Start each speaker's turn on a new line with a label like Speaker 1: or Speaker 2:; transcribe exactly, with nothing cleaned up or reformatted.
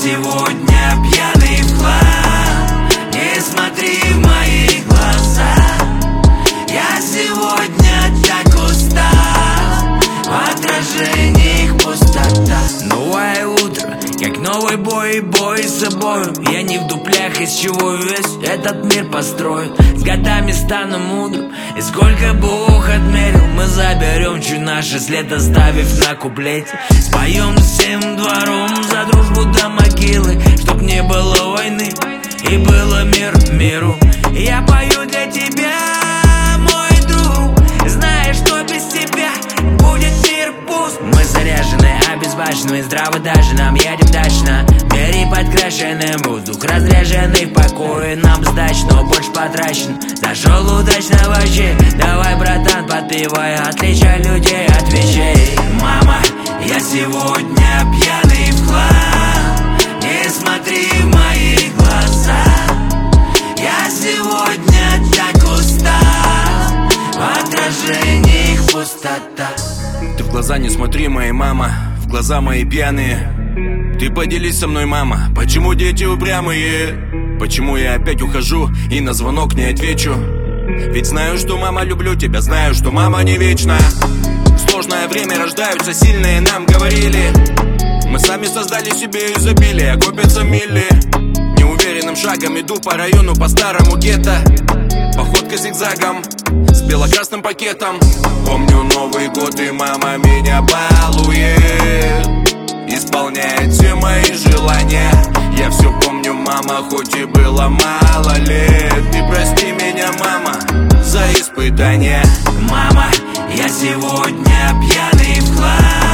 Speaker 1: сегодня пьяный в хлам. Не смотри в мои глаза, я сегодня так устал. В отражении их пустота. Новое утро, как новый бой, бой с собою. Я не в дуплях, из чего весь этот мир построен. С годами стану мудрым, и сколько Бог отмерил, мы заберем чуть наше след, оставив на куплете. Споем всем двором за дружбу до могилы, чтоб не было войны и было мир миру. Я пою для тебя, мой друг, зная, что без тебя будет мир пуст. Мы заряжены, обезбашены, здраво даже нам едем дачно. Бери подкрашенный воздух, разряженный в покое. Нам сдач, но больше потрачен. Дошел удачно вообще. Давай, братан, подпевай, отличай людей от вещей. Мама, я сегодня пьяный в хлам. Не смотри в мои глаза, я сегодня так устал. В отражении их пустота.
Speaker 2: Ты в глаза не смотри, моя мама, в глаза мои пьяные. Ты поделись со мной, мама, почему дети упрямые? Почему я опять ухожу и на звонок не отвечу? Ведь знаю, что, мама, люблю тебя, знаю, что мама не вечна. В сложное время рождаются сильные, нам говорили. Мы сами создали себе изобилие, копятся мили. Неуверенным шагом иду по району, по старому гетто. Походка зигзагом, с бело-красным пакетом. Помню Новый год, и мама меня балует, исполняет все мои желания. Я все помню, мама, хоть и было мало лет. Ты прости меня, мама, за испытания.
Speaker 1: Мама, я сегодня пьяный в хлам.